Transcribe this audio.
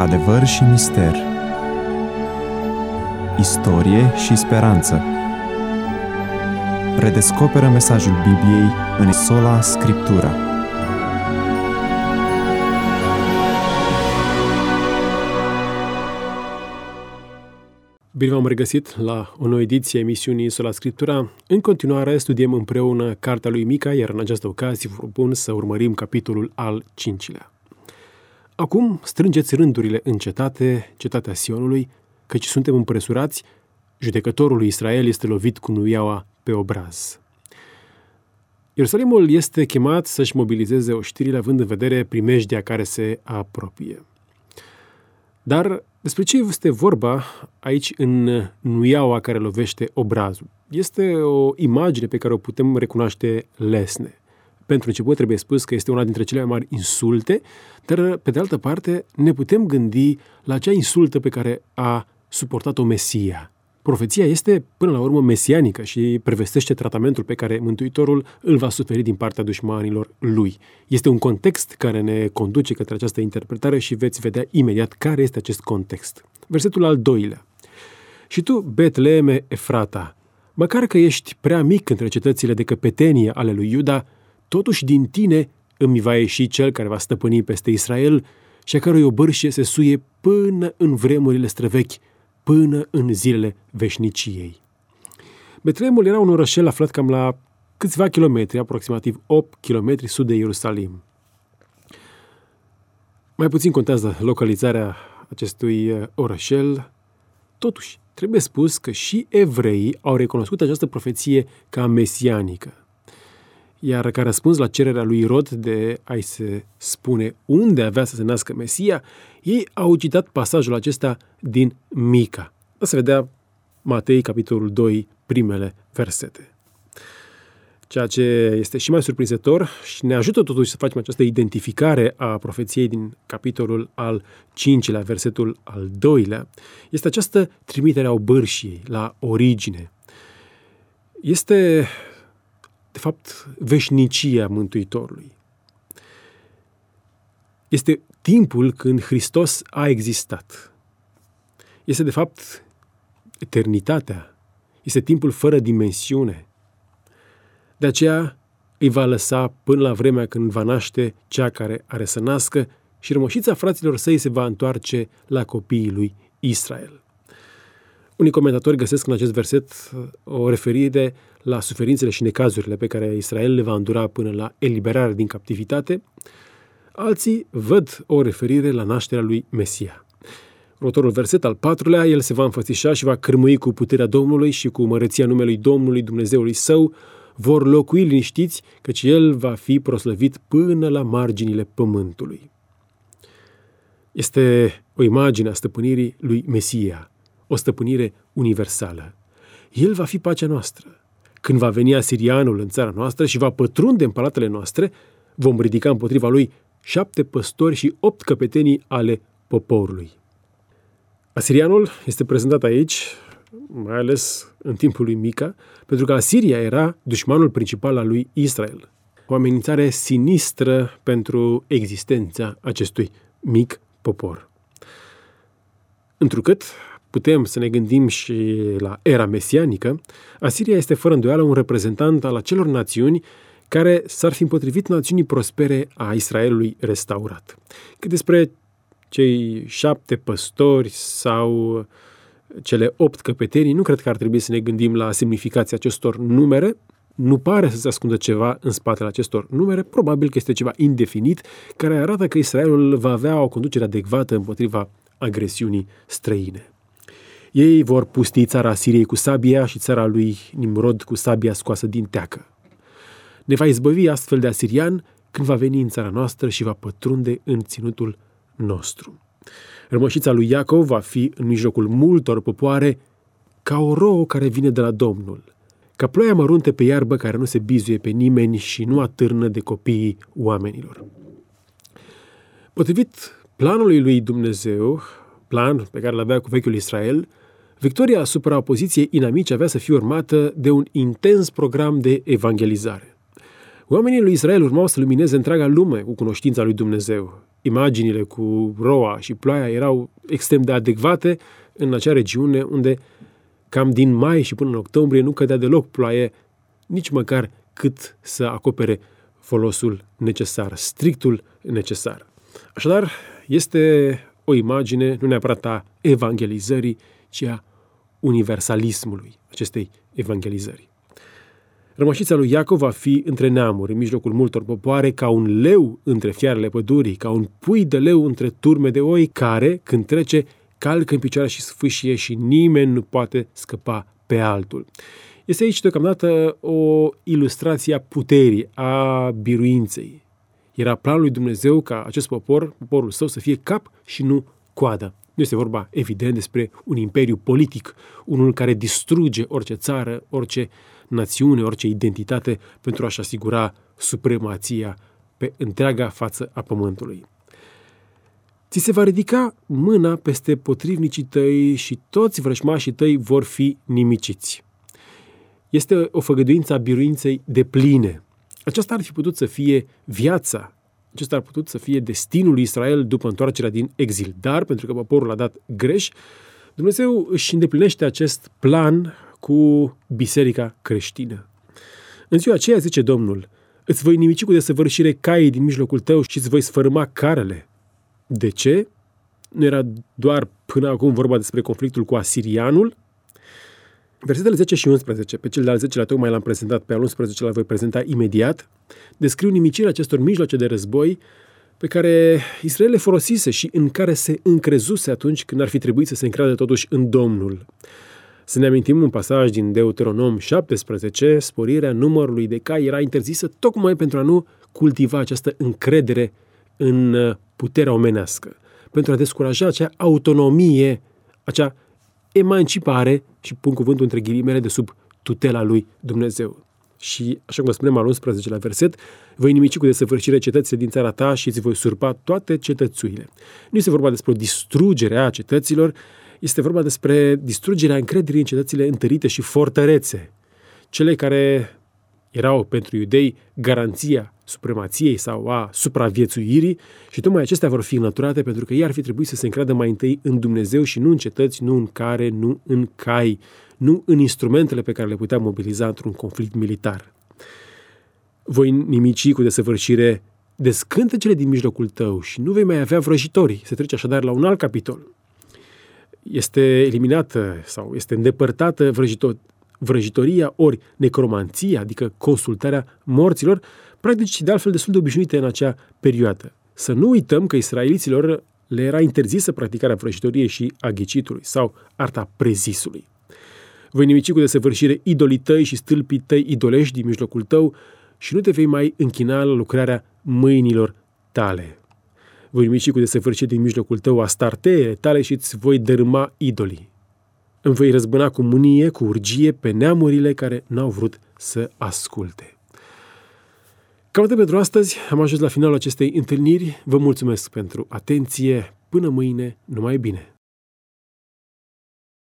Adevăr și mister, istorie și speranță. Redescoperă mesajul Bibliei în Sola Scriptura. Bine v-am regăsit la o nouă ediție a emisiunii Sola Scriptura. În continuare studiem împreună cartea lui Mica, iar în această ocazie vă propun să urmărim capitolul al 5-lea. Acum strângeți rândurile în cetatea Sionului, căci suntem împresurați, judecătorul lui Israel este lovit cu nuiaua pe obraz. Ierusalimul este chemat să-și mobilizeze oștirile având în vedere primejdea care se apropie. Dar despre ce este vorba aici în nuiaua care lovește obrazul? Este o imagine pe care o putem recunoaște lesne. Pentru început trebuie spus că este una dintre cele mai mari insulte, dar pe de altă parte ne putem gândi la acea insultă pe care a suportat-o Mesia. Profeția este până la urmă mesianică și prevestește tratamentul pe care Mântuitorul îl va suferi din partea dușmanilor lui. Este un context care ne conduce către această interpretare și veți vedea imediat care este acest context. Versetul al 2-lea. Și tu, Betleeme Efrata, măcar că ești prea mic între cetățile de căpetenie ale lui Iuda, totuși din tine îmi va ieși cel care va stăpâni peste Israel și a cărui obârșie se suie până în vremurile străvechi, până în zilele veșniciei. Betleemul era un orășel aflat cam la câțiva kilometri, aproximativ 8 kilometri sud de Ierusalim. Mai puțin contează localizarea acestui orășel, totuși trebuie spus că și evreii au recunoscut această profeție ca mesianică. Iar ca răspuns la cererea lui Irod de a-i se spune unde avea să se nască Mesia, ei au citat pasajul acesta din Mica. O să vedea Matei, capitolul 2, primele versete. Ceea ce este și mai surprinzător și ne ajută totuși să facem această identificare a profeției din capitolul al 5-lea, versetul al 2-lea, este această trimitere a obârșiei la origine. Este de fapt, veșnicia Mântuitorului. Este timpul când Hristos a existat. Este, de fapt, eternitatea. Este timpul fără dimensiune. De aceea îi va lăsa până la vremea când va naște cea care are să nască și rămășița fraților săi se va întoarce la copiii lui Israel. Unii comentatori găsesc în acest verset o referire la suferințele și necazurile pe care Israel le va îndura până la eliberarea din captivitate. Alții văd o referire la nașterea lui Mesia. Următorul verset, al 4-lea, el se va înfățișa și va cârmui cu puterea Domnului și cu măreția numelui Domnului Dumnezeului său, vor locui liniștiți, căci el va fi proslăvit până la marginile pământului. Este o imagine a stăpânirii lui Mesia, o stăpânire universală. El va fi pacea noastră. Când va veni asirianul în țara noastră și va pătrunde în palatele noastre, vom ridica împotriva lui 7 păstori și 8 căpetenii ale poporului. Asirianul este prezentat aici, mai ales în timpul lui Mica, pentru că Asiria era dușmanul principal al lui Israel. O amenințare sinistră pentru existența acestui mic popor. Întrucât putem să ne gândim și la era mesianică, Asiria este fără îndoială un reprezentant al acelor națiuni care s-ar fi împotrivit națiunii prospere a Israelului restaurat. Cât despre cei 7 păstori sau cele 8 căpetenii, nu cred că ar trebui să ne gândim la semnificația acestor numere. Nu pare să se ascundă ceva în spatele acestor numere, probabil că este ceva indefinit, care arată că Israelul va avea o conducere adecvată împotriva agresiunii străine. Ei vor pusti țara Asiriei cu sabia și țara lui Nimrod cu sabia scoasă din teacă. Ne va izbăvi astfel de asirian când va veni în țara noastră și va pătrunde în ținutul nostru. Rămășița lui Iacov va fi în mijlocul multor popoare ca o rouă care vine de la Domnul, ca ploaia mărunte pe iarbă care nu se bizuie pe nimeni și nu atârnă de copiii oamenilor. Potrivit planului lui Dumnezeu, plan pe care l-avea cu vechiul Israel, victoria asupra opoziției inamice avea să fie urmată de un intens program de evangelizare. Oamenii lui Israel urmau să lumineze întreaga lume cu cunoștința lui Dumnezeu. imaginile cu roa și ploaia erau extrem de adecvate în acea regiune unde cam din mai și până în octombrie nu cădea deloc ploaie, nici măcar cât să acopere folosul necesar, strictul necesar. Așadar, este o imagine nu neapărat a evangelizării, ci a universalismului acestei evangelizări. Rămășița lui Iacov va fi între neamuri, în mijlocul multor popoare, ca un leu între fiarele pădurii, ca un pui de leu între turme de oi, care, când trece, calcă în picioare și sfâșie și nimeni nu poate scăpa pe altul. Este aici deocamdată o ilustrație a puterii, a biruinței. Era planul lui Dumnezeu ca acest poporul său, să fie cap și nu coadă. Nu este vorba, evident, despre un imperiu politic, unul care distruge orice țară, orice națiune, orice identitate pentru a-și asigura supremația pe întreaga față a pământului. Ți se va ridica mâna peste potrivnicii tăi și toți vrăjmașii tăi vor fi nimiciți. Este o făgăduință a biruinței depline. Aceasta ar fi putut să fie viața, acesta ar fi putut să fie destinul lui Israel după întoarcerea din exil. Dar, pentru că poporul a dat greș, Dumnezeu își îndeplinește acest plan cu biserica creștină. În ziua aceea, zice Domnul, îți voi nimici cu desăvârșire caii din mijlocul tău și îți voi sfărâma carele. De ce? Nu era doar până acum vorba despre conflictul cu asirianul? Versetele 10 și 11, pe cel de-al 10-lea tocmai l-am prezentat, pe al 11-lea voi prezenta imediat, descriu nimicirea acestor mijloace de război pe care Israel le folosise și în care se încrezuse atunci când ar fi trebuit să se încreadă totuși în Domnul. Să ne amintim un pasaj din Deuteronom 17, sporirea numărului de cai era interzisă tocmai pentru a nu cultiva această încredere în puterea omenească, pentru a descuraja acea autonomie, acea emancipare și pun cuvântul între ghilimele de sub tutela lui Dumnezeu. Și, așa cum spunem al 11-lea verset, voi nimici cu desăvârșire cetățile din țara ta și îți voi surpa toate cetățuile. Nu este vorba despre o distrugere a cetăților, este vorba despre distrugerea încrederii în cetățile întărite și fortărețe, cele care erau pentru iudei garanția supremației sau a supraviețuirii și tocmai acestea vor fi înlăturate pentru că ei ar fi trebuit să se încreadă mai întâi în Dumnezeu și nu în cetăți, nu în care, nu în cai, nu în instrumentele pe care le putea mobiliza într-un conflict militar. Voi nimici cu desăvârșire descântecele din mijlocul tău și nu vei mai avea vrăjitori. Se trece așadar la un alt capitol. Este eliminată sau este îndepărtată vrăjitoria ori necromanția, adică consultarea morților, practici de altfel destul de obișnuite în acea perioadă. Să nu uităm că israeliților le era interzisă practicarea vrăjitoriei și a ghicitului sau arta prezisului. Voi nimici cu desăvârșire idolii tăi și stâlpii tăi idolești din mijlocul tău și nu te vei mai închina la lucrarea mâinilor tale. Voi nimici cu desăvârșire din mijlocul tău astarteele tale și îți voi dărâma idolii. Îmi voi răzbuna cu mânie, cu urgie pe neamurile care n-au vrut să asculte. Cam atât pentru astăzi. Am ajuns la finalul acestei întâlniri. Vă mulțumesc pentru atenție. Până mâine, numai bine!